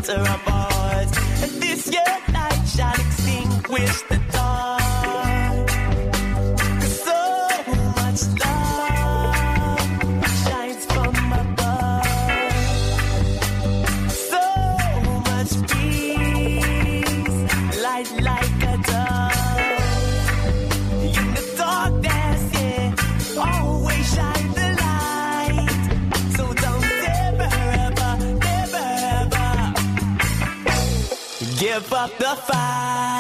matter of ours. And this your light shall extinguish the dark. 'Cause so much love shines from above. So much peace, light like a dove. In the darkness, yeah, always shine the light. So don't never ever, never ever give up the fight.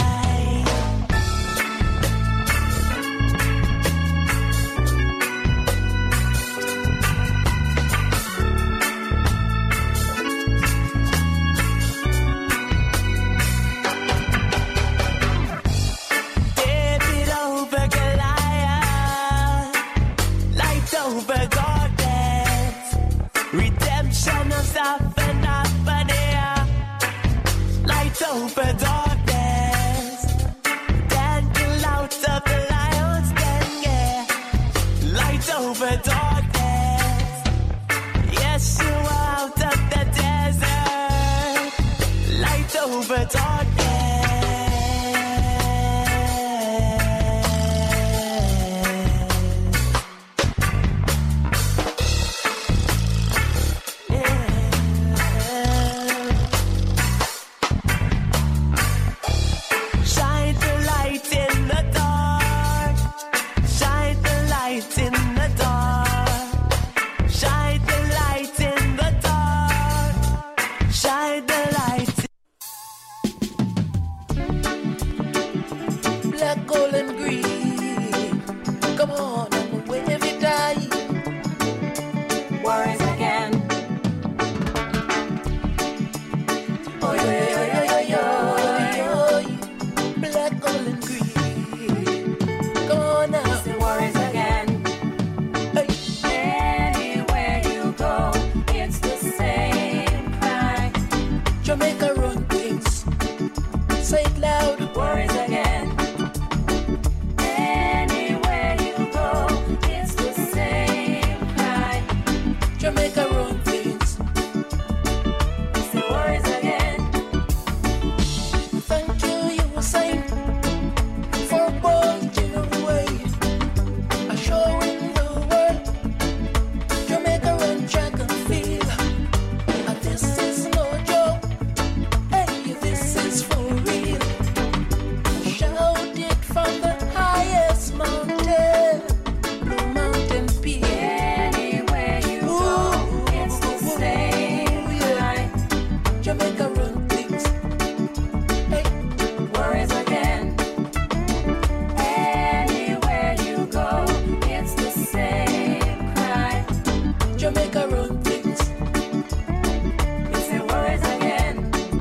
David over Goliath, light over darkness, redemption of Zaphan Aphanea, light over darkness, Daniel out of the lion's den, yeah, light over darkness, Yeshua out of the desert, light over darkness. Shine the light in the dark. Shine the light in the dark. Shine the light in the dark. Shine the light. Black, gold, and green. Come on, and wave it die. Worries again. Oh, yo, yo, yo, yo, yo, yo. Black, gold, and green. Come on now. Say worries again. Hey. Anywhere you go, it's the same cry. Jamaica run things. Say it loud. Worries again. Anywhere you go, it's the same cry. Jamaica run things. Say worries again. Thank you, USA, for bulging away. Showing the world Jamaica run track and field. And this is no joke. Hey, this is for real. Shout it from the highest mountain, Blue Mountain Peak. Anywhere you go, it's the same cry. Jamaica run things. Hey, Worries again. Anywhere you go, it's the same cry. Jamaica run things. Say worries again.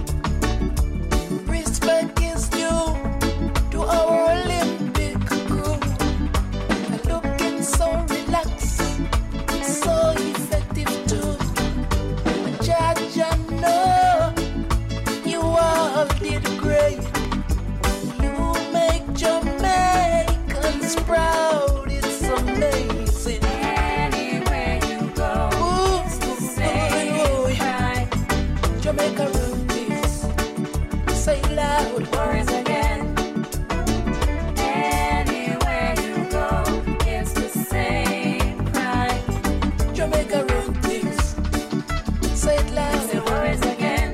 Respect is due to our Olympic crew. Looking so relaxed, so effective too. Judge, I know you all did great. You make Jamaicans proud. It's amazing. Anywhere you go, Ooh, it's the same cry. Jamaica run this. Say loud. Worries again. Anywhere you go, it's the same cry. Jamaica run things. Say it loud. Say worries again.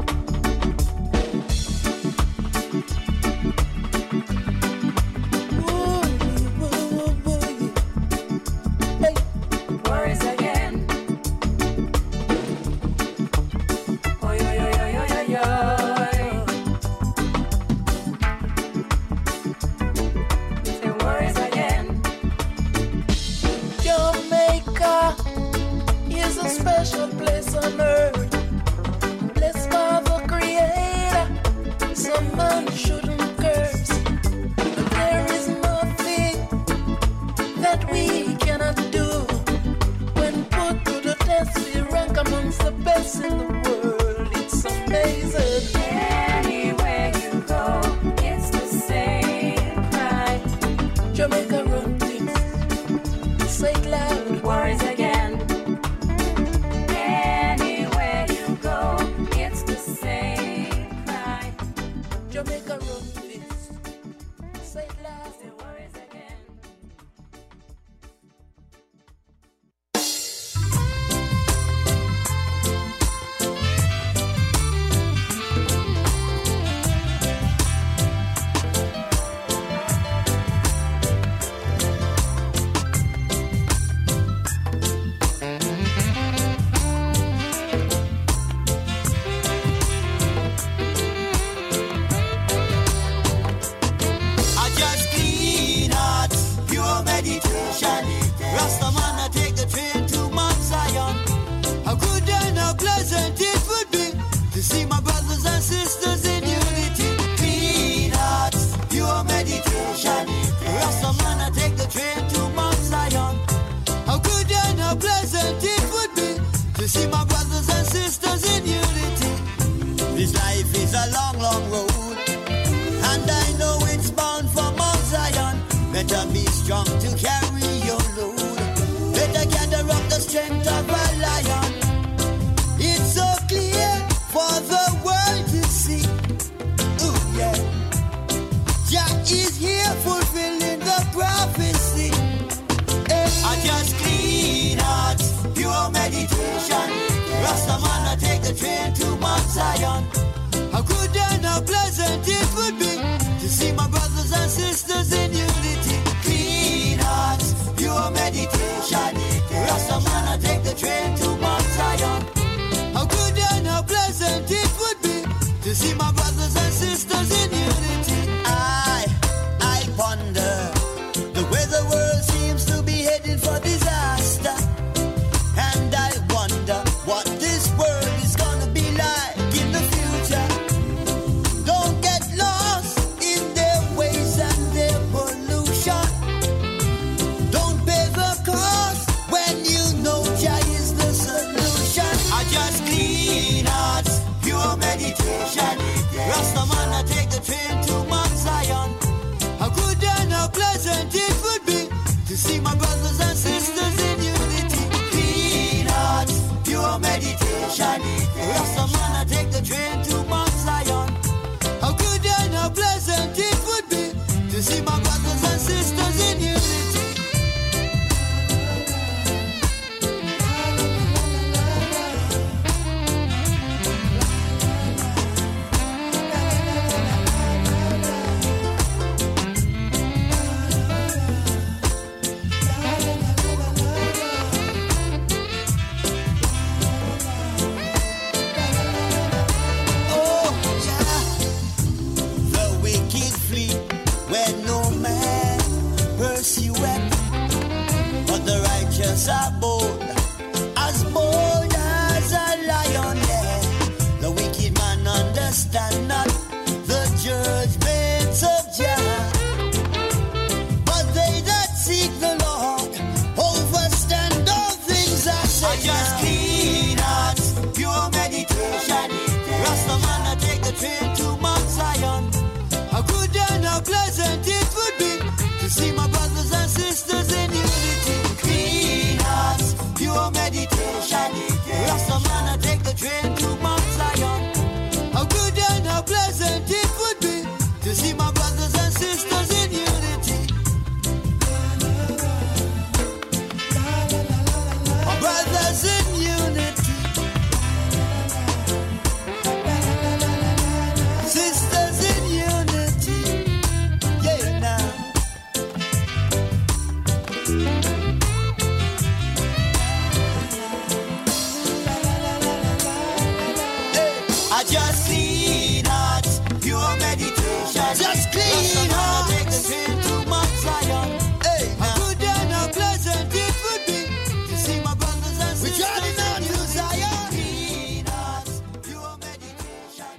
Ooh, ooh, ooh, ooh. Hey, Worries again. Oh, yo, yo, yo, yo, yo, yo. Say worries again. Jamaica is a special place on earth. Blessed by the Creator. Some man shouldn't curse. But there is nothing that we cannot do. When put to the test, we rank amongst the best in the world. It's amazing. Anywhere you go, it's the same cry. Jamaica run things. Say it loud. Worries again. Anywhere you go, it's the same. strong to carry your load. Better gather up the strength of a lion. It's so clear for the world to see. Ooh, yeah. Jah is here fulfilling the prophecy. I just clean hearts, pure meditation. Rastaman, I take the train to Mount Zion. How good and how pleasant it would be to see my brothers and sisters in unity. Clean hearts, pure meditation. Rastaman, I take the train to Mount Zion. How good and how pleasant it would be to see my brothers and sisters in unity. I ponder the way the world seems to be heading for disaster, and I wonder what this world is gonna be like in the future. Don't get lost in their ways and their pollution. Don't pay the cost when you know Jah is the solution. I just clean hearts, pure meditation. Rastaman, I take the train to Mount Zion. How good and how pleasant it would be to see my brothers and sisters in unity. Clean hearts, pure meditation. Rastaman, I take the train to Mount Zion. How good and how pleasant it would be to see my brothers and sisters in unity. Are bold as a lion, yeah. The wicked man understand not the judgments of Jah, but they that seek the Lord overstand all things I say. I just clean hearts, pure meditation. Rastaman, I take the train to Mount Zion. How good and how pleasant it would be to see my brothers and sisters in unity. Pure meditation. Rastaman, I take the train to Mount Zion. How good and how pleasant it would be to see my brothers and sisters in unity. My brothers in unity. Sisters in unity. Yeah, now. Just clean hearts, pure meditation. Just clean hearts. Take the train to Mount Zion. Hey, how good and how pleasant it would be to see my brothers and sisters. We're driving on to Zion. Clean hearts, pure meditation.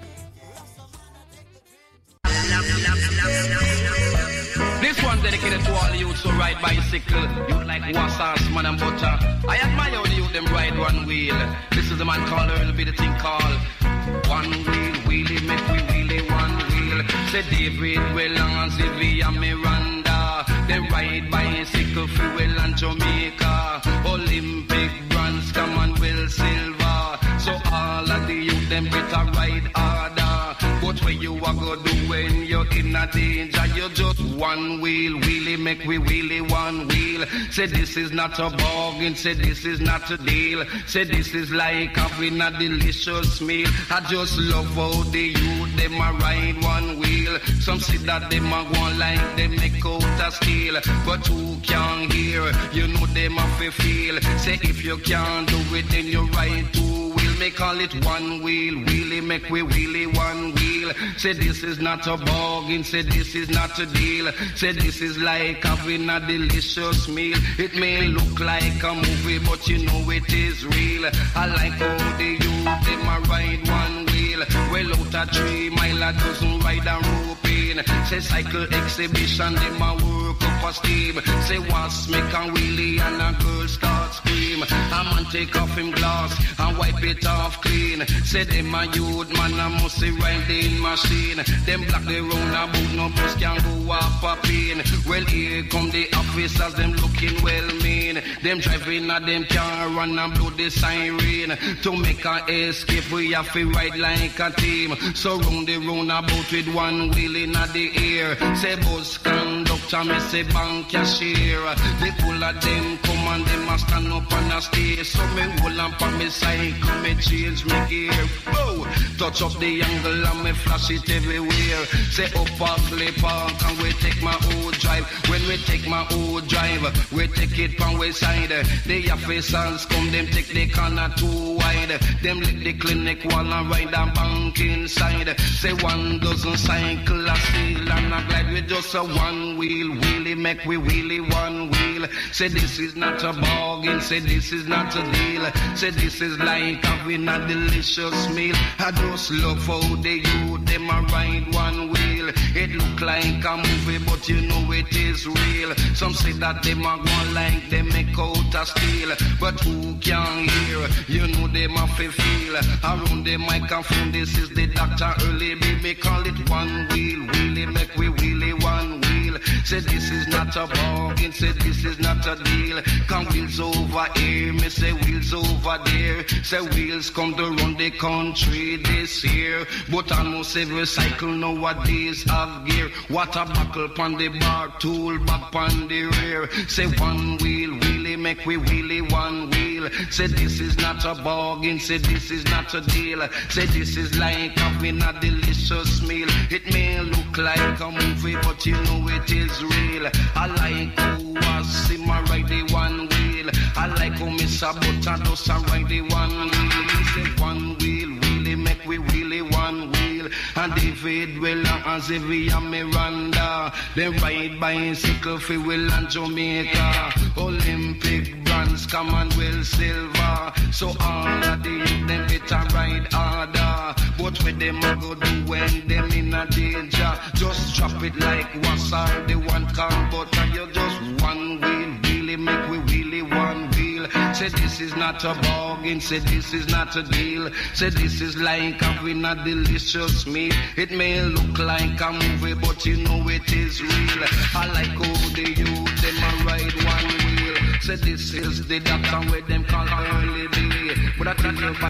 This one dedicated to all youths who ride bicycle. You like wassas, man and butter. I admire all the youth them ride one wheel. This is the man called Earl, be the thing called one wheel, wheelie, make we wheelie one wheel. Say David, Wellang and Sylvia Miranda. They ride bicycle, fuel and Jamaica. Olympic bronze, Commonwealth silver. So all of the youth, them better ride harder. But what you are gonna do when you're in a danger? You're just one wheel, wheelie, make we wheelie one wheel. Say this is not a bargain, say this is not a deal. Say this is like having a delicious meal. I just love how the youth, them a ride one wheel. Some say that them a go like them make out a steel. But who can hear? You know them have to feel. Say if you can't do it, then you ride two wheel. They call it one wheel, wheelie, make we wheelie one wheel. Say this is not a bargain, say this is not a deal. Say this is like having a delicious meal. It may look like a movie, but you know it is real. I like how the youth, them a ride one wheel. Well out a 3 mile, a dozen ride and rope it. machine. Say cycle exhibition, them a work up a steam. Say was make a wheelie and a girl start scream. A man take off him glass and wipe it off clean. Say them a youth man a must see riding machine. Them black they round about no bus can go up a pain. Well here come the officers, them looking well mean. Them driving at them car run and blow the siren. To make a escape we have to ride like a team. So round the roundabout with one wheel in the air. Say bus conductor, me say bank cashier. The full of them come and them a stand up on a stay. So me hold on for me cycle, me change me gear. Whoa, touch up the angle and me flash it everywhere. Say up ugly park and we take my old drive. When we take my old drive, we take it from we side. The officers come, them take the corner too wide. Them lick the clinic wall and ride a bank inside. Say 1 dozen cycle a steal and a glide with just a one wheel. Wheelie make we wheelie one wheel. Say this is not a bargain, say this is not a deal. Say this is like having a delicious meal. I just love how the youth them a ride one wheel. It look like a movie but you know it is real. Some say that them a go like them make out a steal. But who can hear? You know them a feel. Around the microphone this is the Dr. Early baby call it one wheel. Wheelie make we wheelie one wheel. Say this is not a bargain, say this is not a deal. Come wheels over here, me say wheels over there. Say wheels come to run the country this year. But almost every cycle nowadays have gear. Water buckle pon the bar, tool back pon the rear. Say one wheel, wheelie make we wheelie one wheel. Say this is not a bargain, say this is not a deal. Say this is like having a delicious meal. It may look like a movie but you know it is real. I like who was see my ride the one wheel. I like how Miss Sabota does a ride the one wheel. He say one wheel, wheelie make we wheelie one wheel. And David Weller and Xavier Miranda, they ride bicycle for Will and Jamaica. Olympic bronze, Commonwealth silver. So all of the youth them better ride harder. But what them a go do when them in a danger? Just drop it like what's all the one car, but you just one wheel, wheelie make we wheelie one wheel. Say this is not a bargain, say this is not a deal. Say this is like having a delicious meal. It may look like a movie, but you know it is real. I like how the youth them a ride one wheel. Say this is the doctor where them call early day. But I tell you.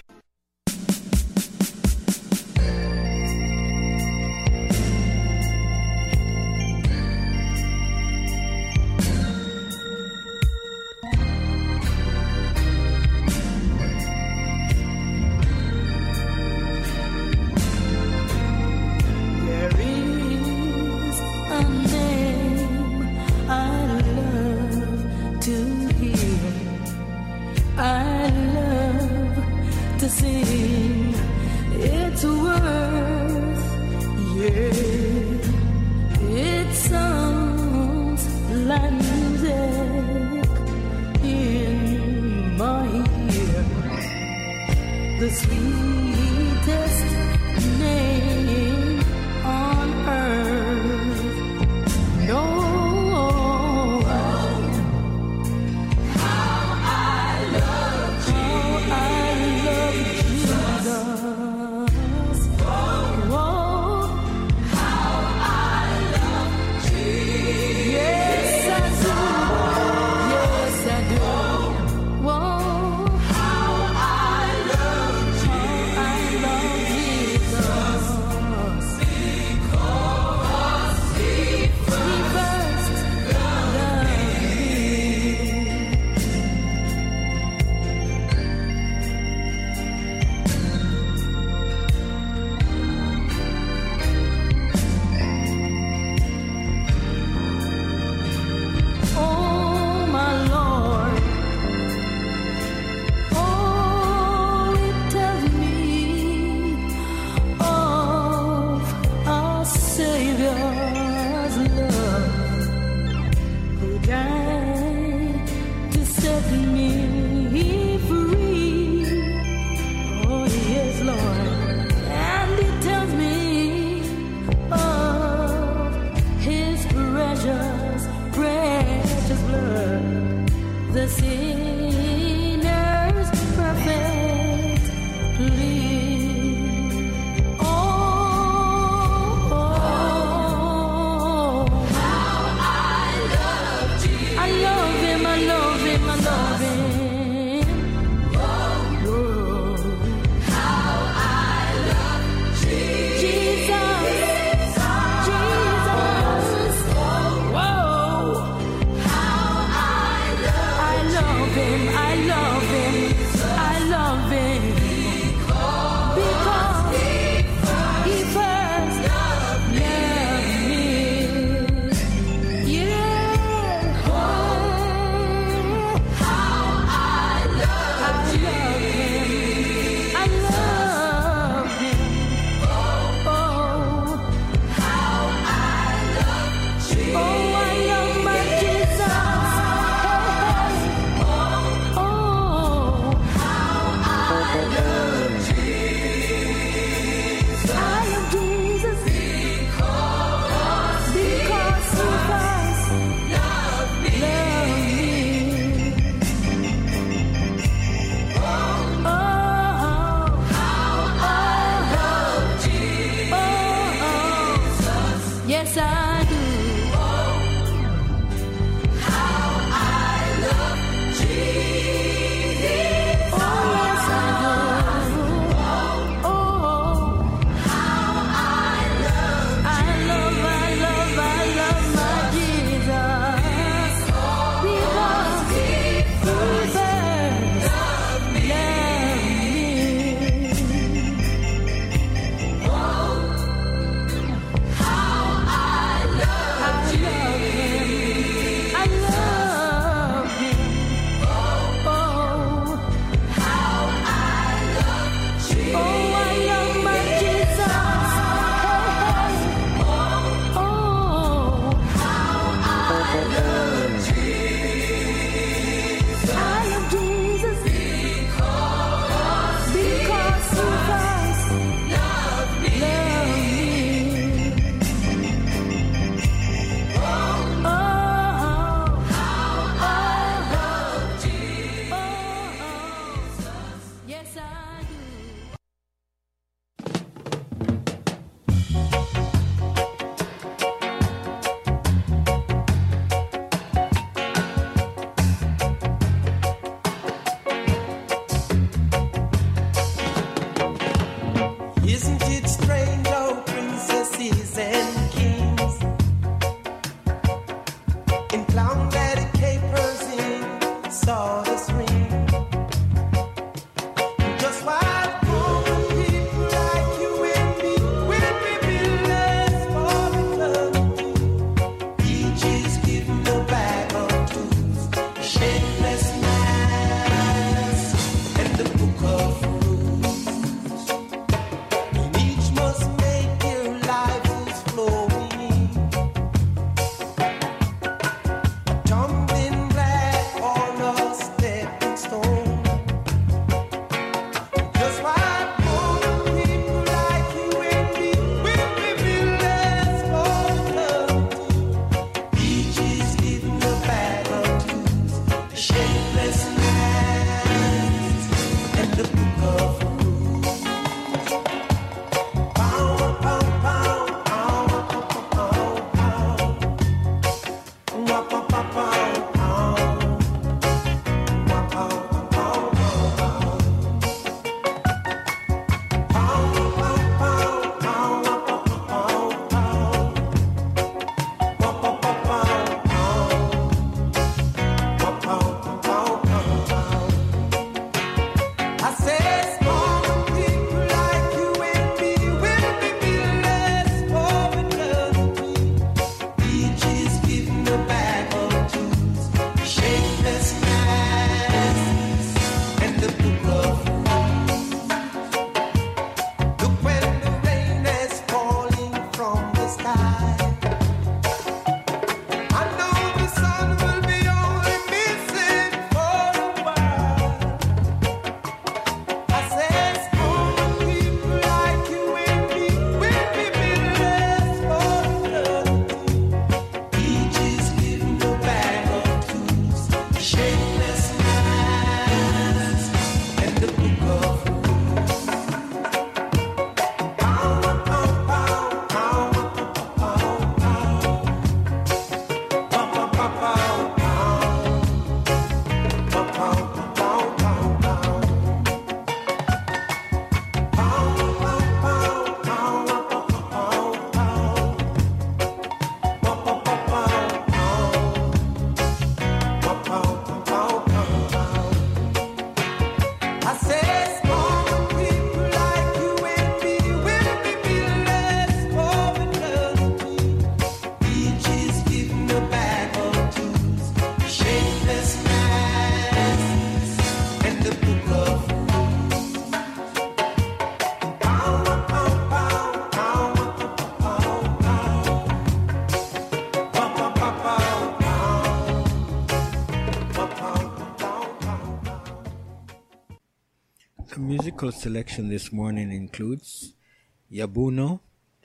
The musical selection this morning includes Yabuno,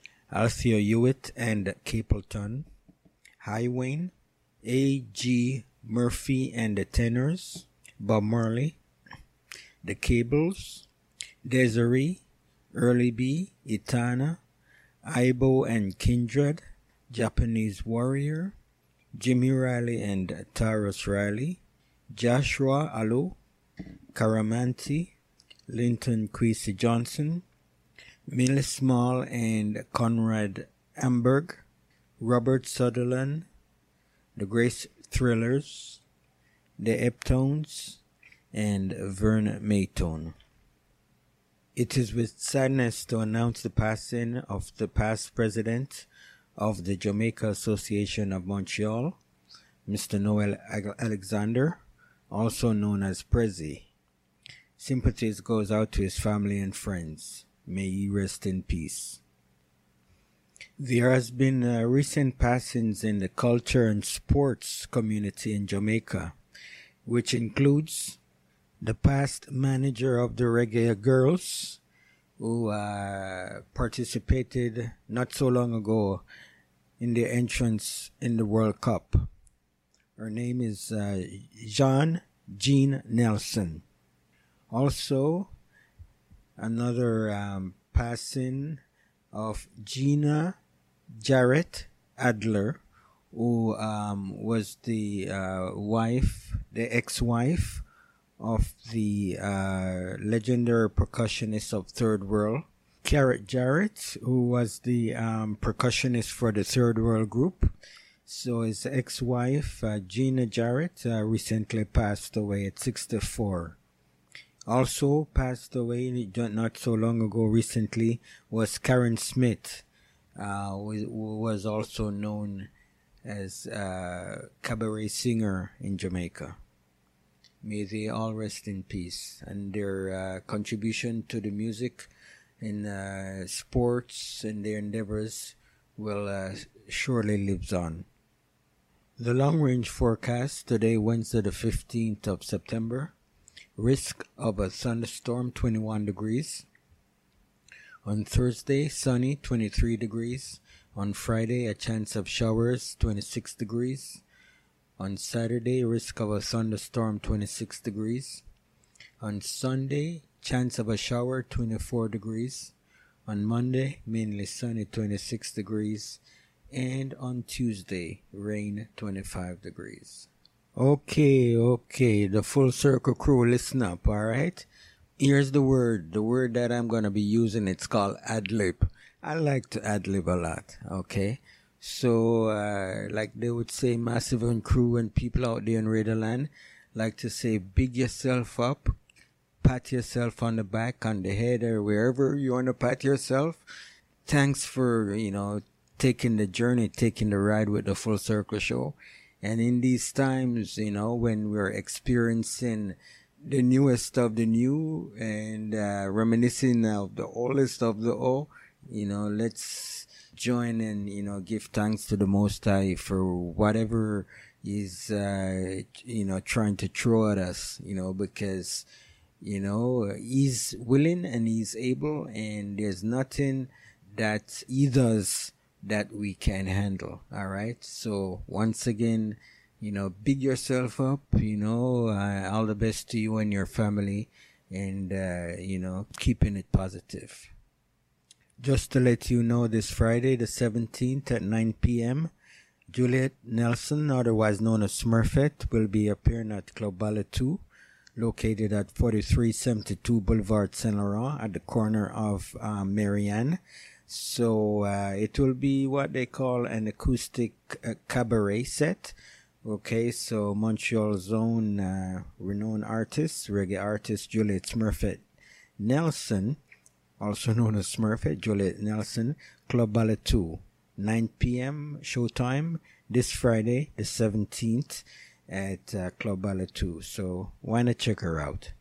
Althea Hewitt and Capleton, Highwayne, A.G. Murphy and the Tenors, Bob Marley, The Cables, Desiree, Early B, Itana, Ibo and Kindred, Japanese Warrior, Jimmy Riley and Taurus Riley, Joshua Alu, Caramanti, Linton Kwesi Johnson, Millie Small and Conrad Amberg, Robert Sutherland, the Grace Thrillers, the Eptones, and Vern Maytone. It is with sadness to announce the passing of the past president of the Jamaica Association of Montreal, Mr. Noel Alexander, also known as Prezi. Sympathies goes out to his family and friends. May he rest in peace. There has been recent passings in the culture and sports community in Jamaica, which includes the past manager of the Reggae Girls, who participated not so long ago in the entrance in the World Cup. Her name is Jean Nelson. Also, another passing of Gina Jarrett Adler, who was the ex-wife of the legendary percussionist of Third World, Carrot Jarrett, who was the percussionist for the Third World group. So his ex-wife, Gina Jarrett, recently passed away at 64. Also passed away not so long ago recently was Karen Smith, who was also known as a cabaret singer in Jamaica. May they all rest in peace, and their contribution to the music in sports and their endeavors will surely lives on. The long-range forecast today, Wednesday the 15th of September. Risk of a thunderstorm, 21 degrees. On Thursday, sunny, 23 degrees. On Friday, a chance of showers, 26 degrees. On Saturday, risk of a thunderstorm, 26 degrees. On Sunday, Chance of a shower, 24 degrees. On Monday, mainly sunny, 26 degrees. And on Tuesday, rain, 25 degrees. Okay, the Full Circle crew, listen up, alright? Here's the word that I'm going to be using. It's called ad-lib. I like to ad-lib a lot, okay? So, like they would say, Massive and crew and people out there in Radioland like to say, big yourself up, pat yourself on the back, on the head, or wherever you want to pat yourself. Thanks for, taking the journey, taking the ride with the Full Circle show. And in these times, when we're experiencing the newest of the new and reminiscing of the oldest of the old, let's join and, give thanks to the Most High for whatever is, trying to throw at us, because, he's willing and he's able, and there's nothing that he does that we can handle. All right. So once again, big yourself up, all the best to you and your family, and, keeping it positive. Just to let you know, this Friday, the 17th at 9 p.m., Juliet Nelson, otherwise known as Smurfette, will be appearing at Club Ballet 2, located at 4372 Boulevard Saint Laurent at the corner of Marianne. So it will be what they call an acoustic cabaret set. Okay, so Montreal's own renowned artist, reggae artist Juliet Smurfette Nelson, also known as Smurfette, Juliet Nelson, Club Ballet 2, 9 p.m. showtime this Friday, the 17th, at Club Ballet 2. So why not check her out?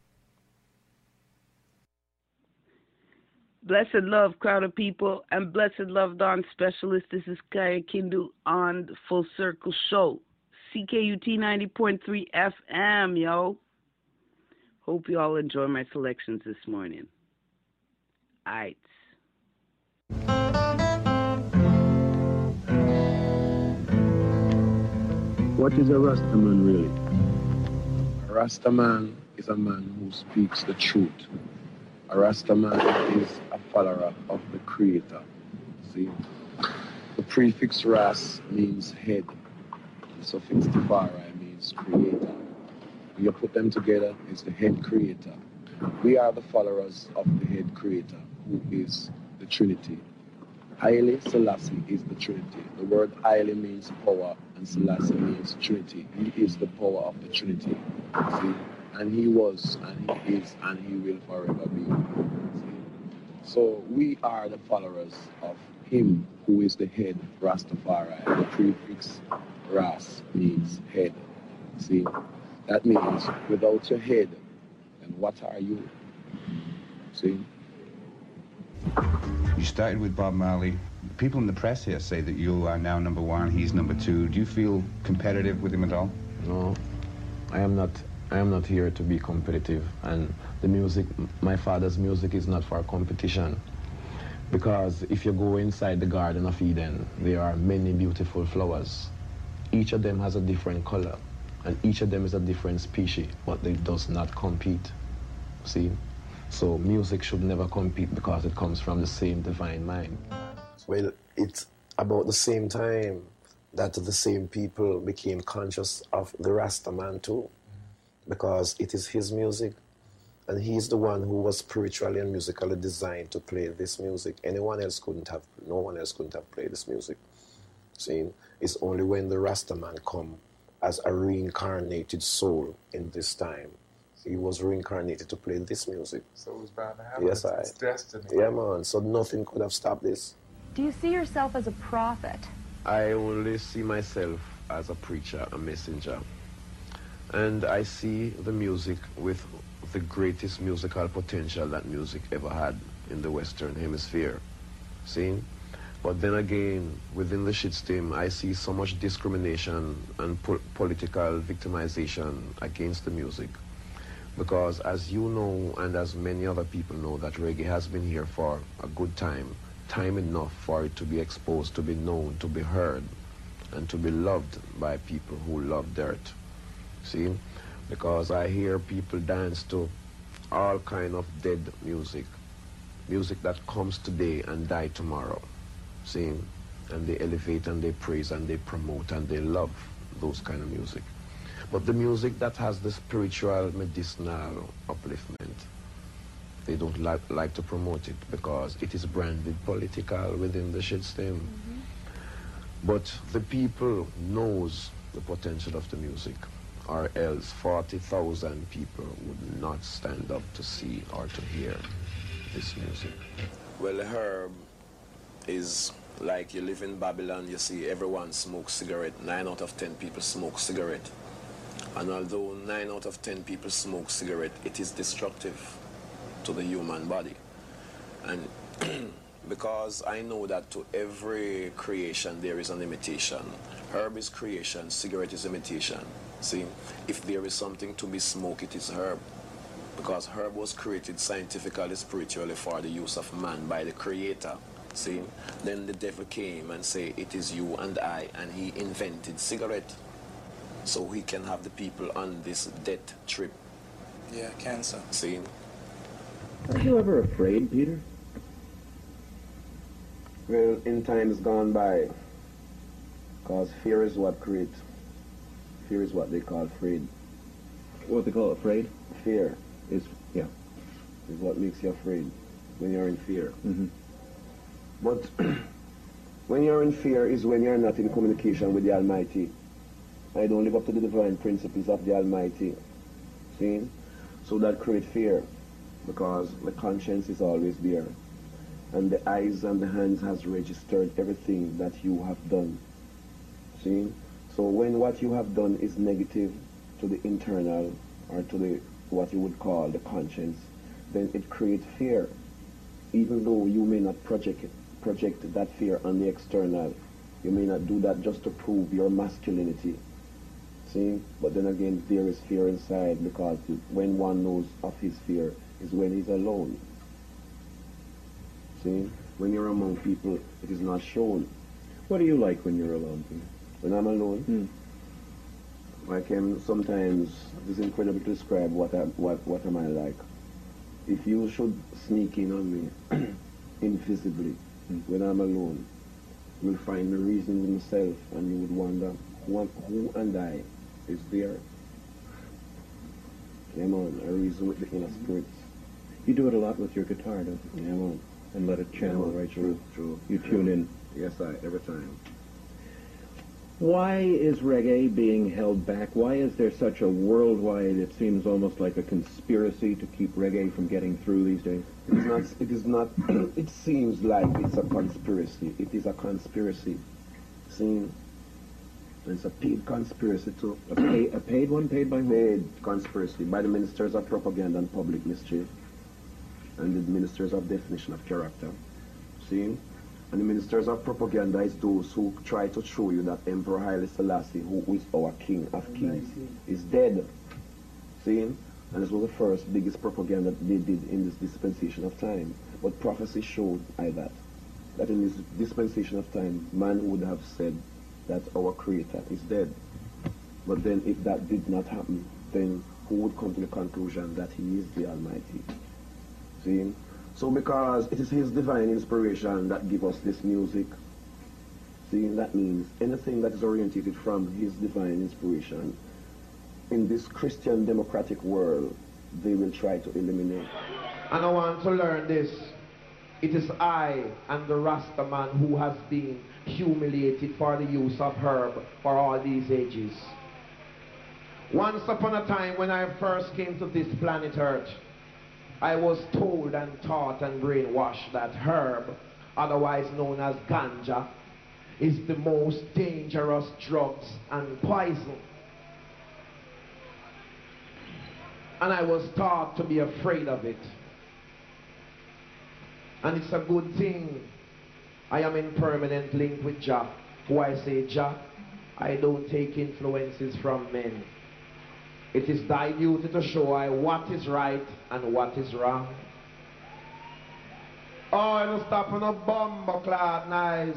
Blessed love, crowd of people, and blessed love, Dawn Specialist. This is Kaya Kindu on the Full Circle Show. CKUT 90.3 FM, yo. Hope you all enjoy my selections this morning. Aight. What is a Rastaman really? A Rastaman is a man who speaks the truth. A Rastaman is a follower of the Creator. See? The prefix Ras means head. The suffix Tafari means creator. When you put them together, it's the head creator. We are the followers of the head creator, who is the Trinity. Haile Selassie is the Trinity. The word Haile means power, and Selassie means Trinity. He is the power of the Trinity. See? And he was, and he is, and he will forever be. See? So we are the followers of him who is the head, Rastafari. The prefix Ras means head. See? That means without your head, then what are you? See? You started with Bob Marley. People in the press here say that you are now number one, he's number two. Do you feel competitive with him at all? No, I am not here to be competitive, and the music, my father's music, is not for competition. Because if you go inside the Garden of Eden, there are many beautiful flowers. Each of them has a different color, and each of them is a different species, but they does not compete. See? So music should never compete because it comes from the same divine mind. Well, it's about the same time that the same people became conscious of the Rastaman too, because it is his music, and he's the one who was spiritually and musically designed to play this music. No one else couldn't have played this music. See, it's only when the Rastaman come as a reincarnated soul in this time. He was reincarnated to play this music. So it was bound to happen. Yes, It's destiny. Yeah, man. So nothing could have stopped this. Do you see yourself as a prophet? I only see myself as a preacher, a messenger. And I see the music with the greatest musical potential that music ever had in the Western Hemisphere. See? But then again, within the shitstem, I see so much discrimination and political victimization against the music. Because as you know, and as many other people know, that reggae has been here for a good time enough for it to be exposed, to be known, to be heard, and to be loved by people who love dirt. See? Because I hear people dance to all kind of dead music. Music that comes today and die tomorrow. See? And they elevate and they praise and they promote and they love those kind of music. But the music that has the spiritual, medicinal upliftment, they don't like to promote it because it is branded political within the system. But the people knows the potential of the music, or else 40,000 people would not stand up to see or to hear this music. Well, the herb is like you live in Babylon, you see everyone smokes cigarette. 9 out of 10 people smoke cigarette. And although 9 out of 10 people smoke cigarette, it is destructive to the human body. And because I know that to every creation there is an imitation. Herb is creation, cigarette is imitation. See, if there is something to be smoked, it is herb. Because herb was created scientifically, spiritually for the use of man by the Creator. See, then the devil came and said, it is you and I, and he invented cigarette. So he can have the people on this death trip. Yeah, cancer. See? Are you ever afraid, Peter? Well, in times gone by, because fear is what creates. Fear is what they call afraid. What they call afraid? Fear Is, yeah. is what makes you afraid when you're in fear. Mm-hmm. But when you're in fear is when you're not in communication with the Almighty. I don't live up to the divine principles of the Almighty. See? So that creates fear, because the conscience is always there. And the eyes and the hands has registered everything that you have done. See? So when what you have done is negative to the internal, or to the what you would call the conscience, then it creates fear. Even though you may not project that fear on the external, you may not do that just to prove your masculinity. See? But then again, there is fear inside, because when one knows of his fear is when he's alone. See? When you're among people, it is not shown. What do you like when you're alone, Peter? When I'm alone, I can sometimes, it's incredible to describe what am I like. If you should sneak in on me invisibly when I'm alone, you'll find the reason in yourself, and you would wonder who and I is there. Come on, I reason with the inner spirits. You do it a lot with your guitar, don't you? Yeah, man. And let it channel right through. True. You tune in. Yes, every time. Why is reggae being held back? Why is there such a worldwide, it seems almost like a conspiracy to keep reggae from getting through these days? It is not, it seems like it's a conspiracy. It is a conspiracy. See? It's a paid conspiracy too. A paid one? Paid by whom? Paid conspiracy by the ministers of propaganda and public mischief, and the ministers of definition of character. See? And the ministers of propaganda is those who try to show you that Emperor Haile Selassie, who is our king of kings, is dead. See? And this was the first biggest propaganda they did in this dispensation of time. But prophecy showed that in this dispensation of time, man would have said that our Creator is dead. But then if that did not happen, then who would come to the conclusion that he is the Almighty? See? So because it is his divine inspiration that gives us this music, see, that means anything that is orientated from his divine inspiration, in this Christian democratic world, they will try to eliminate. And I want to learn this. It is I and the Rasta man who has been humiliated for the use of herb for all these ages. Once upon a time when I first came to this planet Earth, I was told and taught and brainwashed that herb, otherwise known as ganja, is the most dangerous drugs and poison. And I was taught to be afraid of it. And it's a good thing I am in permanent link with Jah, who I say, Jah, I don't take influences from men. It is thy duty to show I what is right and what is wrong. Oh, I don't stop on a bumbo clad nice.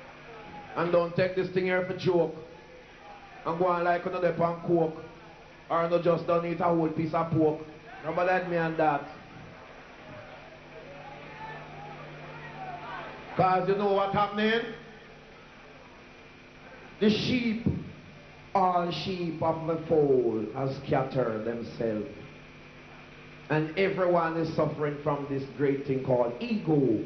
And don't take this thing here for joke. And go on like another pan coke. Or no just don't eat a whole piece of pork. Nobody let me on that. Because you know what's happening? The sheep, all sheep of the fold, has scattered themselves. And everyone is suffering from this great thing called ego.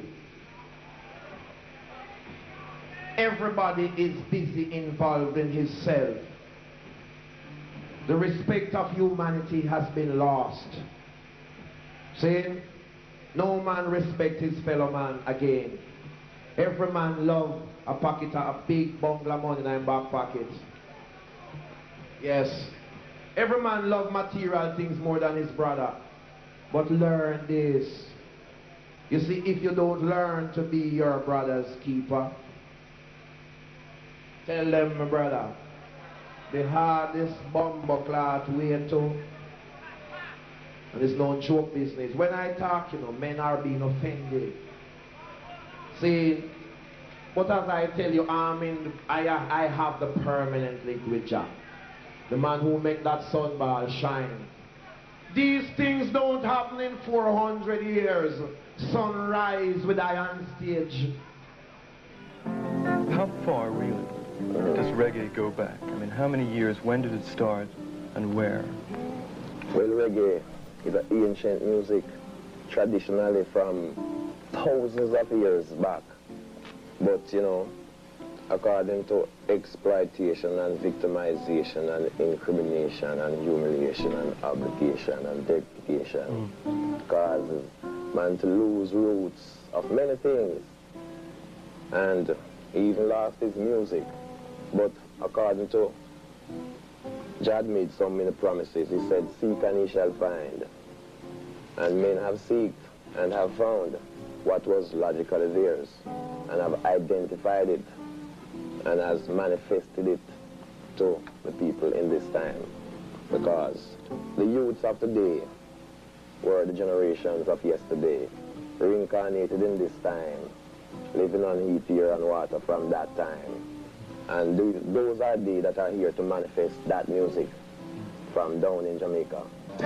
Everybody is busy involved in himself. The respect of humanity has been lost. See? No man respect his fellow man again. Every man love a pocket of a big bungalow money in his back pocket. Yes. Every man love material things more than his brother. But learn this. You see, if you don't learn to be your brother's keeper, tell them, my brother, the hardest bumbleclot way to, and it's no joke business. When I talk, you know, men are being offended. See, but as I tell you, I have the permanent liquid jack. The man who make that sunball shine. These things don't happen in 400 years. Sunrise with iron stage. How far, really, does reggae go back? I mean, how many years, when did it start, and where? Well, reggae is an ancient music, traditionally from thousands of years back. But, you know, according to exploitation and victimization and incrimination and humiliation and obligation and degradation causes man to lose roots of many things. And he even lost his music. But according to Jad made so many promises. He said, seek and ye shall find. And men have seeked and have found what was logically theirs and have identified it and has manifested it to the people in this time. Because the youths of today were the generations of yesterday, reincarnated in this time, living on heat, air, and water from that time. And those are they that are here to manifest that music from down in Jamaica.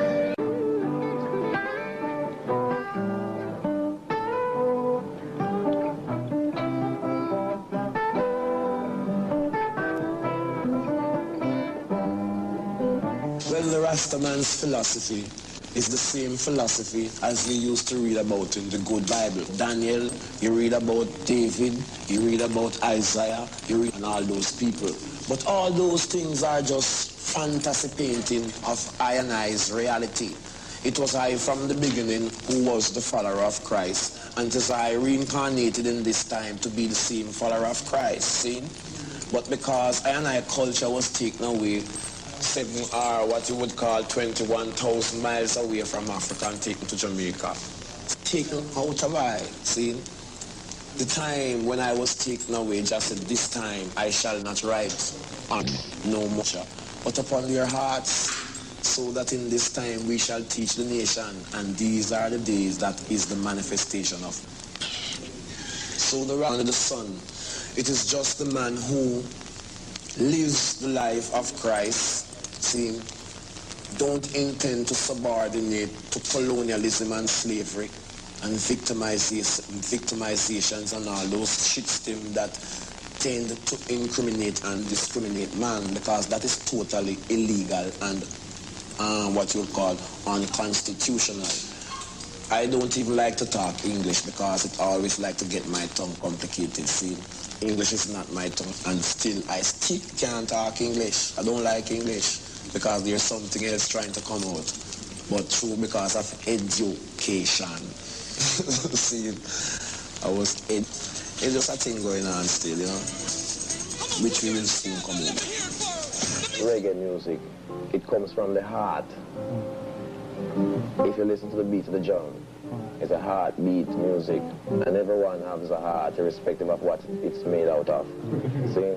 Well, the Rastaman's philosophy is the same philosophy as you used to read about in the good Bible. Daniel, you read about David, you read about Isaiah, you read on all those people. But all those things are just fantasy painting of I and I's reality. It was I from the beginning who was the follower of Christ, and it is I reincarnated in this time to be the same follower of Christ, see? But because I and I culture was taken away, 7 or what you would call 21,000 miles away from Africa and taken to Jamaica. Taken out of I, see? The time when I was taken away, just said, this time I shall not write on no more, but upon your hearts, so that in this time we shall teach the nation, and these are the days that is the manifestation of. So the round of the sun, it is just the man who lives the life of Christ, see, don't intend to subordinate to colonialism and slavery and victimizations and all those shitstem that tend to incriminate and discriminate man, because that is totally illegal and what you would call unconstitutional. I don't even like to talk English because it always like to get my tongue complicated, see. English is not my tongue, and still I still can't talk English. I don't like English because there's something else trying to come out. But true, because of education. See, it's just a thing going on still, you know, which we will soon come over. Reggae music, it comes from the heart. If you listen to the beat of the drum, it's a heartbeat music, and everyone has a heart irrespective of what it's made out of. See?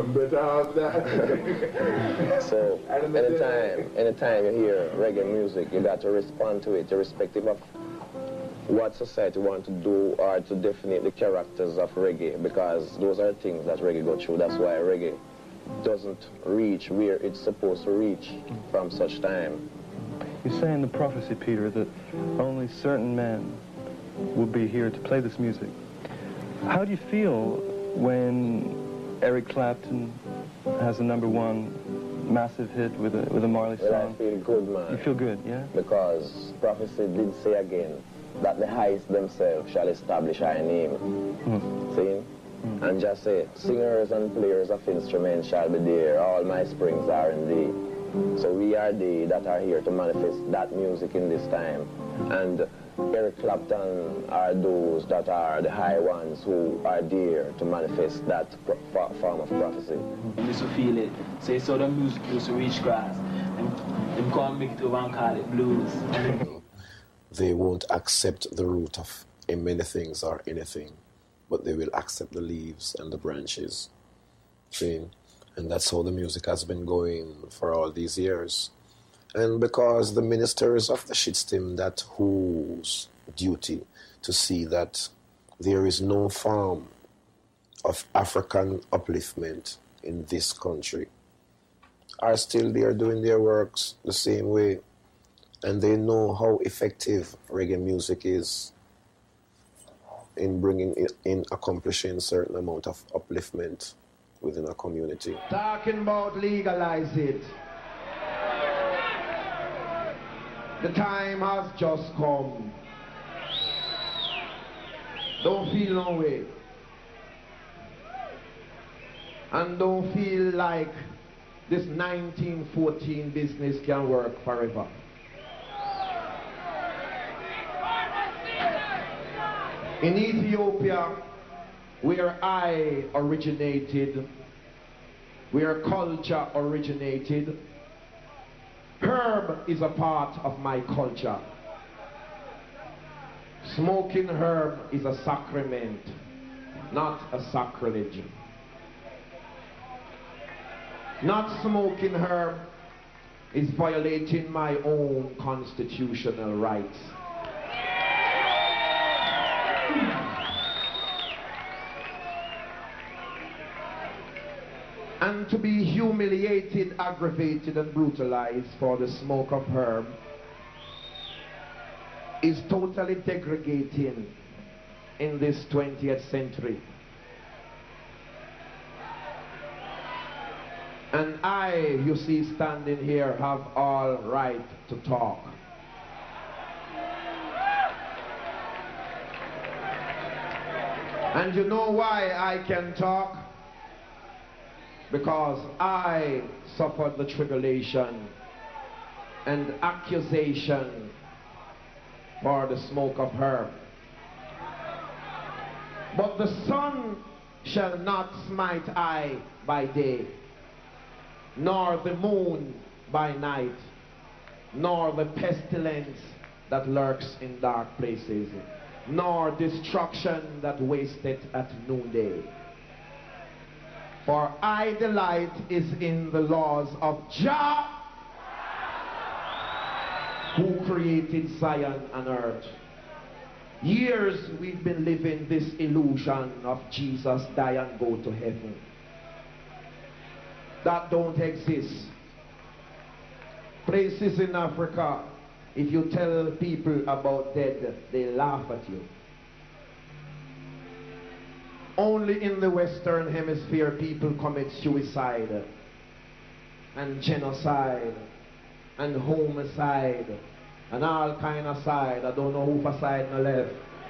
So anytime you hear reggae music, you got to respond to it irrespective of what society wants to do or to definite the characters of reggae, because those are things that reggae go through. That's why reggae doesn't reach where it's supposed to reach from such time. You say in the prophecy, Peter, that only certain men will be here to play this music. How do you feel when Eric Clapton has a #1 massive hit with a Marley song? Well, I feel good, man. You feel good, yeah? Because prophecy did say again that the highest themselves shall establish our name. See? And just say, singers and players of instruments shall be there, all my springs are in thee. So we are they that are here to manifest that music in this time. And Eric Clapton are those that are the high ones who are there to manifest that form of prophecy. You used to feel it. Say so the music used to reach grass. Them can't make it over and call it blues. They won't accept the root of many things or anything, but they will accept the leaves and the branches. See? And that's how the music has been going for all these years. And because the ministers of the Shitstim, that whose duty to see that there is no form of African upliftment in this country, are still there doing their works the same way. And they know how effective reggae music is in accomplishing a certain amount of upliftment within a community. Talking about legalize it. The time has just come. Don't feel no way. And don't feel like this 1914 business can work forever. In Ethiopia, where I originated, where culture originated, herb is a part of my culture. Smoking herb is a sacrament, not a sacrilege. Not smoking herb is violating my own constitutional rights. And to be humiliated, aggravated, and brutalized for the smoke of herb is totally degrading in this 20th century. And I, you see, standing here, have all right to talk. And you know why I can talk? Because I suffered the tribulation and accusation for the smoke of herb. But the sun shall not smite I by day, nor the moon by night, nor the pestilence that lurks in dark places, nor destruction that wasteth at noonday. For I delight is in the laws of Jah, who created Zion and earth. Years we've been living this illusion of Jesus die and go to heaven. That don't exist. Places in Africa, if you tell people about dead, they laugh at you. Only in the Western Hemisphere people commit suicide and genocide and homicide and all kind of side. I don't know who for side no left.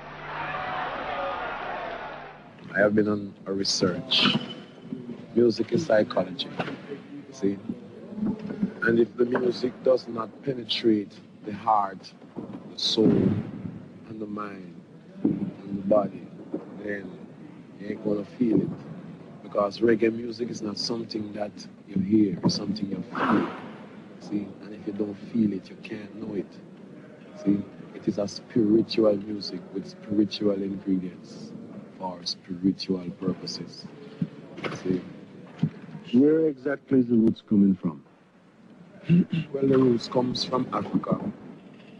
I have been on a research. Music is psychology, see? And if the music does not penetrate the heart, the soul, and the mind, and the body, then you ain't gonna feel it. Because reggae music is not something that you hear, it's something you feel. See? And if you don't feel it, you can't know it. See? It is a spiritual music with spiritual ingredients for spiritual purposes. See? Where exactly is the roots coming from? Well, the roots comes from Africa,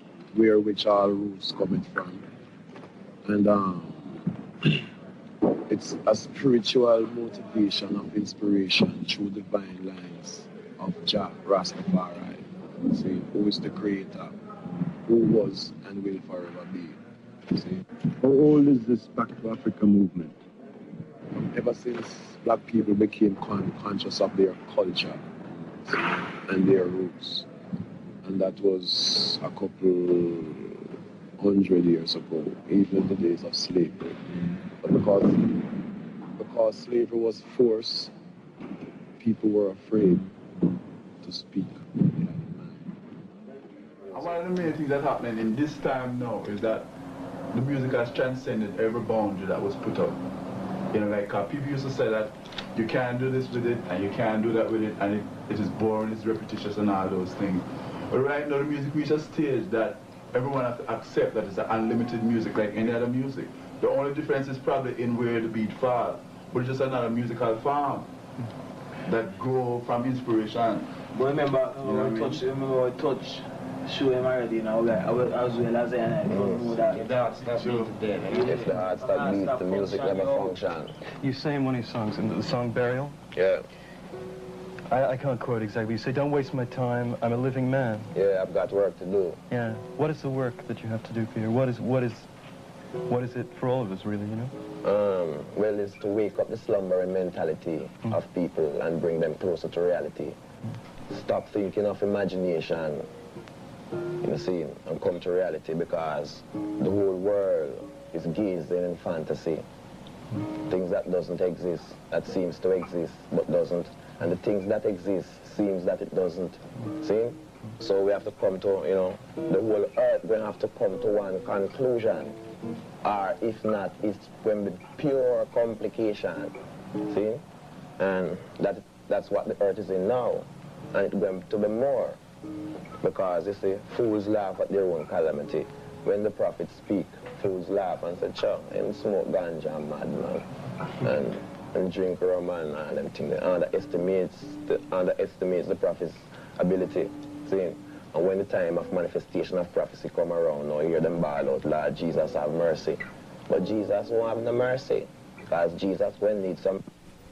which all roots coming from. And It's a spiritual motivation of inspiration through divine lines of Jah Rastafari. See, who is the creator, who was and will forever be. See, How old is this Back to Africa movement? ever since black people became conscious of their culture and their roots. And that was a couple 100 years ago, even in the days of slavery. But because slavery was forced, people were afraid to speak. One of the main things that's happening in this time now is that the music has transcended every boundary that was put up. You know, like people used to say that you can't do this with it and you can't do that with it, and it is boring, it's repetitious and all those things. But right now the music reaches a stage that everyone has to accept that it's an unlimited music like any other music. The only difference is probably in where the beat falls, but it's just another musical form that grow from inspiration. But remember, touch show him already now, like, as well as I don't know that. If the heart stops beating, the music never function. You say in one of your songs, in the song Burial? Yeah. I can't quote exactly. You say, don't waste my time, I'm a living man. Yeah, I've got work to do. Yeah. What is the work that you have to do, Peter? What is it for all of us, really, you know? Well, it's to wake up the slumbering mentality of people and bring them closer to reality. Stop thinking of imagination, you see, and come to reality, because the whole world is gazing in fantasy. Things that doesn't exist, that seems to exist, but doesn't. And the things that exist seems that it doesn't. See? So we have to come to, you know, the whole earth will have to come to one conclusion. Or if not, it's going to be pure complication. See? And that's what the earth is in now. And it's going to be more. Because, you see, fools laugh at their own calamity. When the prophets speak, fools laugh and say, "Chow, and smoke ganja, madman, and drink rum and them things." They underestimates the prophet's ability. See? And when the time of manifestation of prophecy come around, now you hear them bawl out, "Lord Jesus, have mercy." But Jesus won't have no mercy, because Jesus will need some.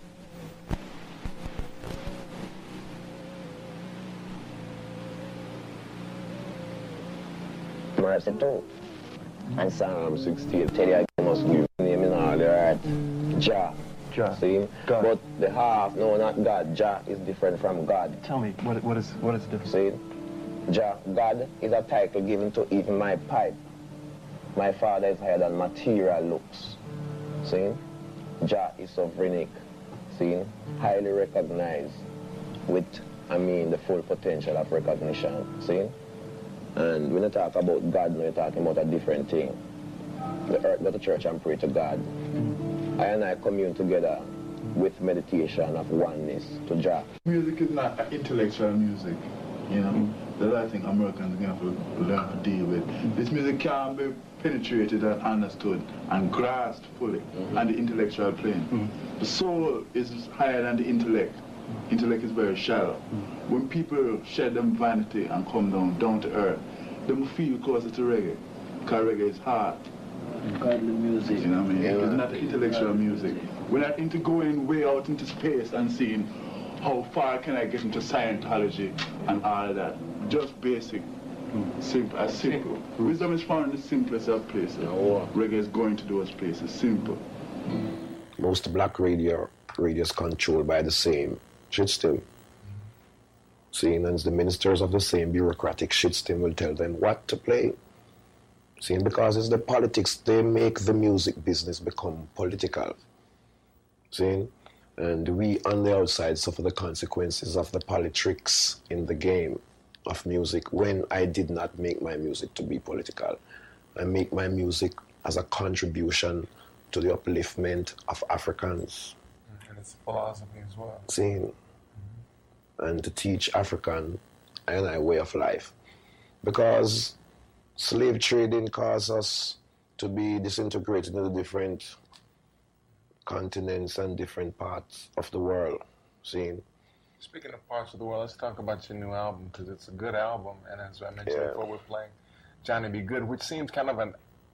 Mercy too. And Psalm 16 tell you I must give name in all the earth. Jah. Jah. See? God. But the half, no, not God. Jah is different from God. Tell me, what is the difference? See? Jah, God is a title given to even my pipe. My Father is higher than material looks. See? Jah is sovereignic. See? Highly recognized with, the full potential of recognition. See? And when you talk about God, you're talking about a different thing. The earth, go to church and pray to God. I and I commune together with meditation of oneness to Jah. Music is not intellectual music, you know. That's what I think Americans are going to have to learn to deal with. This music can be penetrated and understood and grasped fully on the intellectual plane. The soul is higher than the intellect. Intellect is very shallow. When people shed them vanity and come down to earth, they will feel closer to reggae, because reggae is hard. Godly music. You know what I mean? It's not intellectual music. We're not into going way out into space and seeing how far can I get into Scientology and all of that. Just basic, simple. Wisdom is found in the simplest of places. Reggae is going to those places, simple. Most black radios controlled by the same shit system. Seeing as the ministers of the same bureaucratic shit system will tell them what to play. Seeing because it's the politics, they make the music business become political. Seeing? And we on the outside suffer the consequences of the politics in the game of music when I did not make my music to be political. I make my music as a contribution to the upliftment of Africans. And it's philosophy as well. Seeing? And to teach African and I way of life. Because slave trading caused us to be disintegrated into different continents and different parts of the world. Seeing? Speaking of parts of the world, let's talk about your new album, because it's a good album. And as I mentioned before, we're playing Johnny B. Good, which seems kind of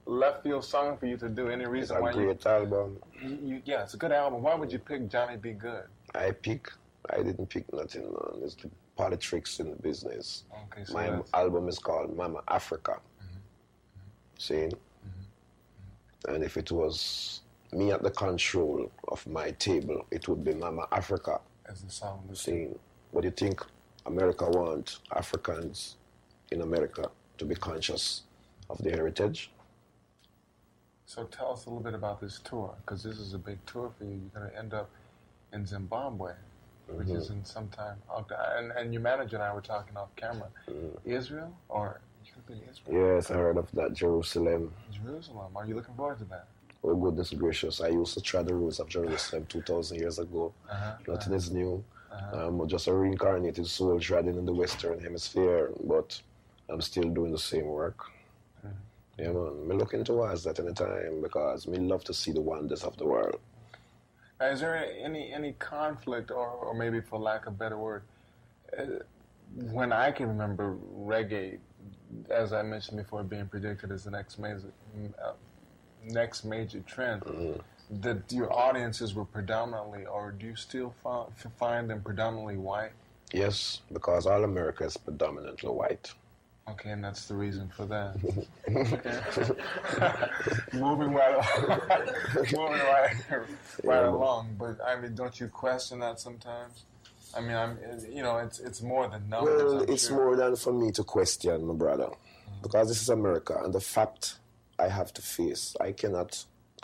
left field song for you to do? Any reason It's why a great album. Yeah, it's a good album. Why would you pick Johnny B. Good? I didn't pick nothing, man. It's the politics in the business. Okay, so My that's- album is called Mama Africa. See? And if it was me at the control of my table, it would be Mama Africa. As the song was See? What do you think America want Africans in America to be conscious of their heritage? So tell us a little bit about this tour, because this is a big tour for you. You're going to end up in Zimbabwe, which is in some time. And your manager and I were talking off camera. Israel? Or you could be Israel? Yes, I heard of that. Jerusalem. Jerusalem. Are you looking forward to that? Oh, goodness gracious. I used to try the roads of Jerusalem 2,000 years ago. Nothing is new. I'm just a reincarnated soul treading in the Western Hemisphere, but I'm still doing the same work. Yeah, man. Me looking towards that anytime because me love to see the wonders of the world. Now, is there any conflict, or maybe for lack of a better word, when I can remember reggae, as I mentioned before, being predicted as the next major trend, that your audiences were predominantly, or do you still find them predominantly white? Yes, because all America is predominantly white. Okay, and that's the reason for that. Moving right along. But I mean, don't you question that sometimes? I mean, it's more than numbers. Well, I'm it's sure. more than for me to question, my brother, because this is America, and the fact I have to face, I cannot,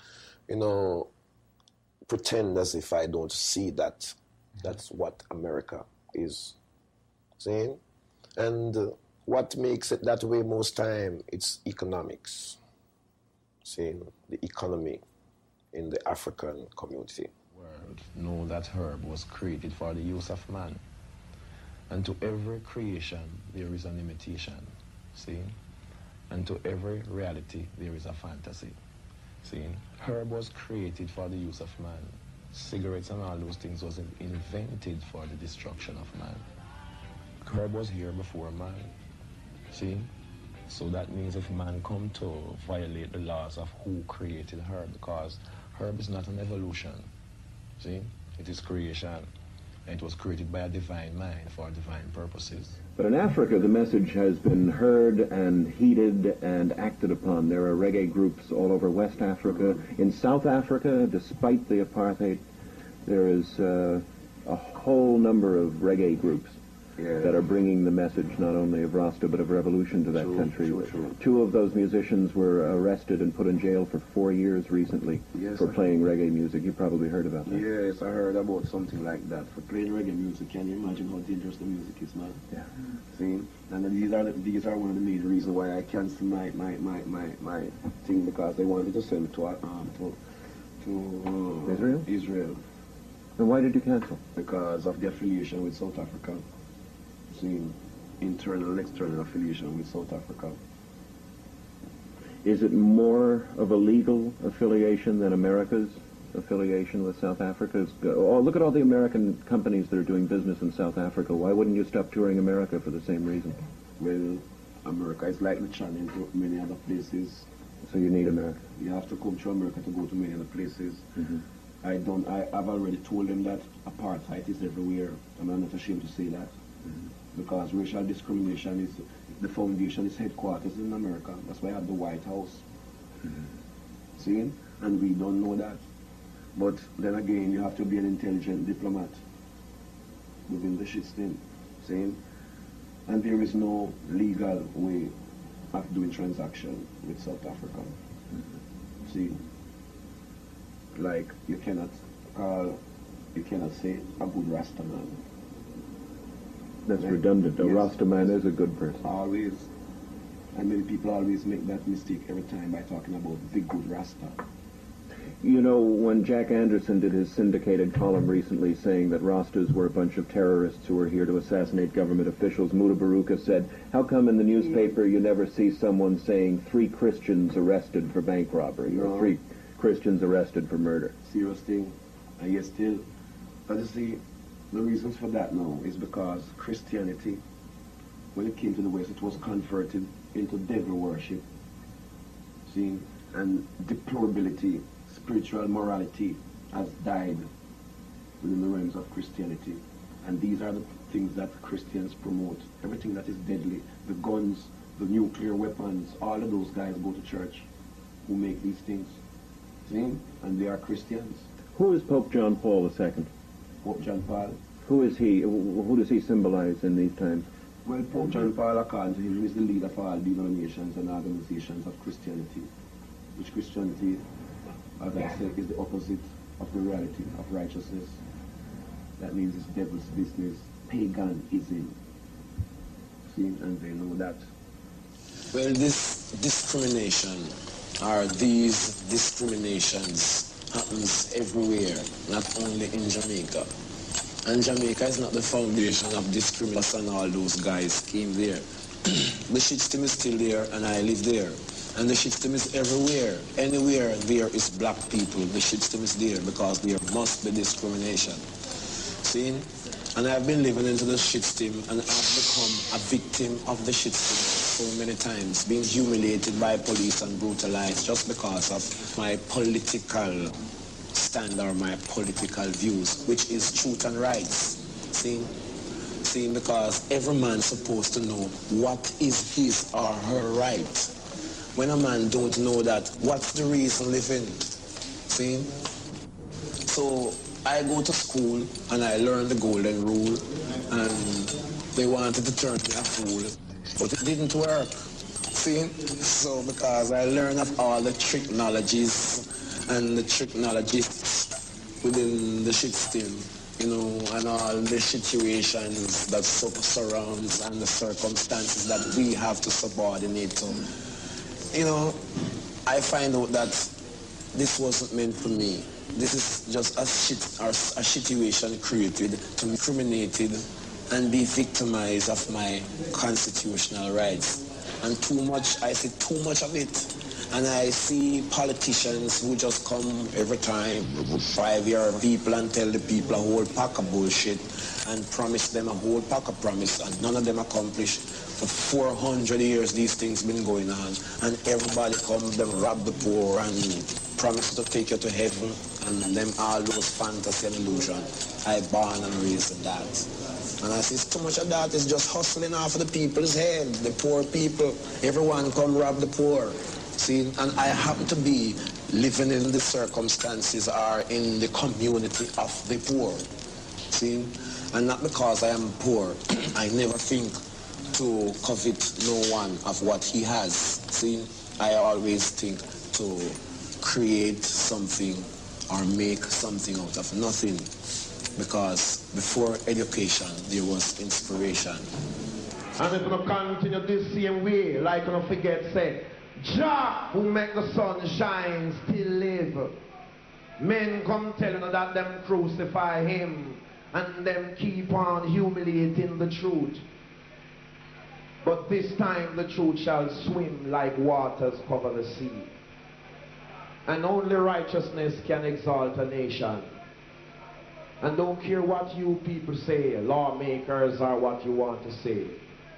pretend as if I don't see that. That's what America is. See? And what makes it that way most time, it's economics. See, the economy in the African community. World know that herb was created for the use of man. And to every creation, there is an imitation. See? And to every reality, there is a fantasy. See? Herb was created for the use of man. Cigarettes and all those things was invented for the destruction of man. Herb was here before man. See? So that means if man come to violate the laws of who created herb, because herb is not an evolution. See? It is creation. And it was created by a divine mind for divine purposes. But in Africa, the message has been heard and heeded and acted upon. There are reggae groups all over West Africa. In South Africa, despite the apartheid, there is a whole number of reggae groups that are bringing the message not only of Rasta but of revolution to that country. Two of those musicians were arrested and put in jail for 4 years recently for playing reggae music. You probably heard about that. Yes, I heard about something like that. For playing reggae music, can you imagine how dangerous the music is, man? Yeah. See? And these are one of the main reasons why I canceled my thing, because they wanted to send me to Israel. And why did you cancel? Because of the affiliation with South Africa. See, internal and external affiliation with South Africa. Is it more of a legal affiliation than America's affiliation with South Africa? Oh, look at all the American companies that are doing business in South Africa. Why wouldn't you stop touring America for the same reason? Well, America is like the channel to many other places. So you need America. You have to come to America to go to many other places. Mm-hmm. I've already told them that apartheid is everywhere, and I'm not ashamed to say that. Mm-hmm. Because racial discrimination is, the foundation is headquarters in America. That's why I have the White House. Mm-hmm. See? And we don't know that. But then again, you have to be an intelligent diplomat within the system. See? And there is no legal way of doing transaction with South Africa. Mm-hmm. See? Like, you cannot say a good Rasta man. That's redundant. A Rasta man is a good person. Always. And many people always make that mistake every time by talking about the good Rasta. You know, when Jack Anderson did his syndicated column recently saying that Rastas were a bunch of terrorists who were here to assassinate government officials, Muda Baruka said, how come in the newspaper you never see someone saying 3 Christians arrested for bank robbery or 3 Christians arrested for murder? Serious thing. And yet still, but you see, the reasons for that now is because Christianity, when it came to the West, it was converted into devil worship. See, and deplorability, spiritual morality has died within the realms of Christianity. And these are the things that Christians promote. Everything that is deadly, the guns, the nuclear weapons, all of those guys go to church who make these things. See? And they are Christians. Who is Pope John Paul II? Pope John Paul. Who is he? Who does he symbolize in these times? Well, Pope John Paul, according to him, is the leader of all denominations and organizations of Christianity, which Christianity, as I said, is the opposite of the reality of righteousness. That means it's devil's business, paganism. See, and they know that. Well, this discrimination, or these discriminations, happens everywhere, not only in Jamaica. And Jamaica is not the foundation of discrimination, and all those guys came there. The shit system is still there, and I live there. And the shit system is everywhere. Anywhere there is black people, the shit system is there, because there must be discrimination. See? And I've been living into the shit system, and I've become a victim of the shit system so many times, being humiliated by police and brutalized just because of my political stand or my political views, which is truth and rights. See, because every man's supposed to know what is his or her right. When a man don't know that, what's the reason living? See? So I go to school and I learn the golden rule, and they wanted to turn me a fool, but it didn't work. See? So because I learned of all the technologies and the technologists within the shit system, you know, and all the situations that surrounds and the circumstances that we have to subordinate to. You know, I find out that this wasn't meant for me. This is just a situation created to be discriminated and be victimized of my constitutional rights. And too much, I see too much of it. And I see politicians who just come every time, 5-year people, and tell the people a whole pack of bullshit and promise them a whole pack of promise, and none of them accomplish. For 400 years these things been going on, and everybody comes, them rob the poor and promise to take you to heaven, and them all those fantasy and illusion. I born and raised in that. And I see too much of that is just hustling off of the people's head, the poor people. Everyone come rob the poor. See, and I happen to be living in the circumstances or in the community of the poor. See, and not because I am poor, I never think to covet no one of what he has. See, I always think to create something or make something out of nothing, because before education there was inspiration. And if you continue this same way, like you don't forget, say, Jah who make the sun shine still live. Men come telling you that them crucify him, and them keep on humiliating the truth. But this time the truth shall swim like waters cover the sea. And only righteousness can exalt a nation. And don't care what you people say, lawmakers, or what you want to say.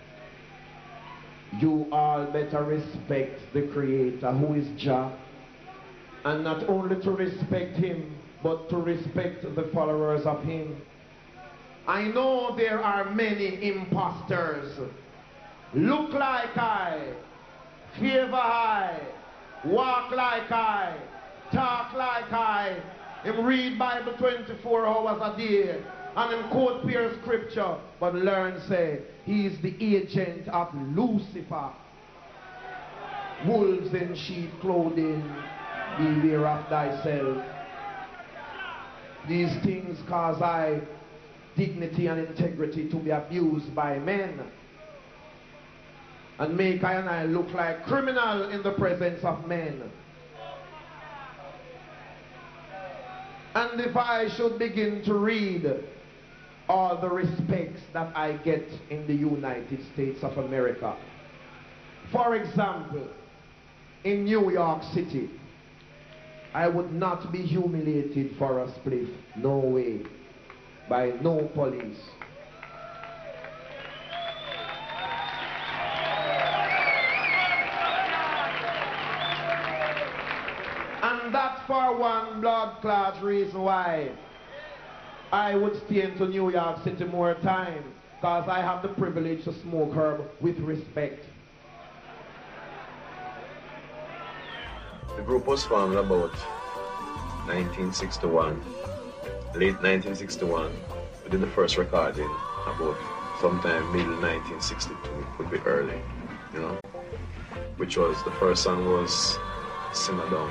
You all better respect the Creator, who is Jah. And not only to respect him, but to respect the followers of him. I know there are many imposters. Look like I, favor I, walk like I, talk like I, him read Bible 24 hours a day, and him quote pure scripture, but learn say, he is the agent of Lucifer. Wolves in sheep clothing, beware of thyself. These things cause I dignity and integrity to be abused by men, and make I and I look like criminal in the presence of men. And if I should begin to read all the respects that I get in the United States of America, for example, in New York City, I would not be humiliated for a spliff, no way, by no police. And that's for one blood clot reason why I would stay into New York City more time, because I have the privilege to smoke herb with respect. The group was formed about 1961, late 1961. We did the first recording about sometime middle 1962, could be early, you know. Which was, the first song was Simmer Down,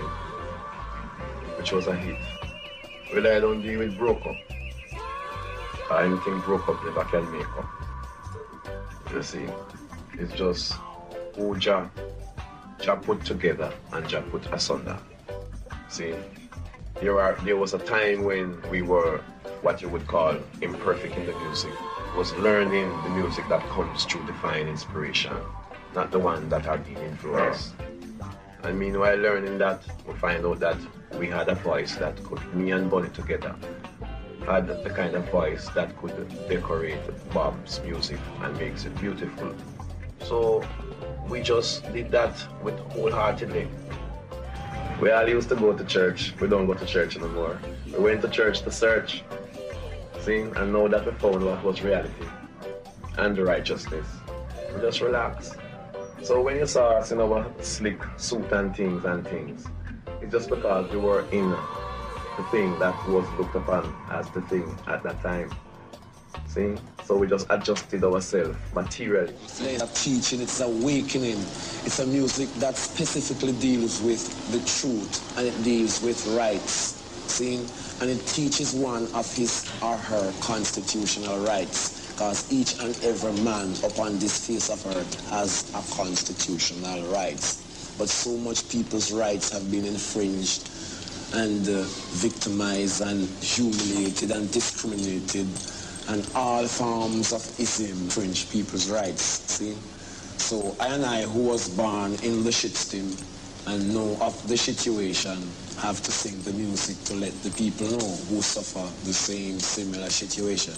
which was a hit. Well, I don't deal with broke up. Anything broke up never can make up. You see, it's just who Jah put together and Jah put asunder. See, there was a time when we were what you would call imperfect in the music. Was learning the music that comes through divine inspiration, not the one that had been influenced. And meanwhile learning that, we find out that we had a voice that could, me and Bonnie together, had the kind of voice that could decorate Bob's music and makes it beautiful. So we just did that with wholeheartedly. We all used to go to church. We don't go to church anymore. We went to church to search, see, and now that we found what was reality and the righteousness, we just relax. So when you saw us in our slick suit and things, it's just because we were in the thing that was looked upon as the thing at that time. See? So we just adjusted ourselves materially. It's not a teaching, it's awakening. It's a music that specifically deals with the truth and it deals with rights. See? And it teaches one of his or her constitutional rights. Because each and every man upon this face of earth has a constitutional rights. But so much people's rights have been infringed and victimized and humiliated and discriminated, and all forms of ism infringe people's rights, see? So I and I, who was born in the shitstem and know of the situation, have to sing the music to let the people know who suffer the same similar situation.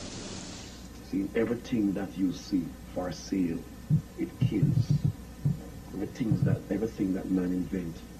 See, everything that you see for sale, it kills. Everything that man invents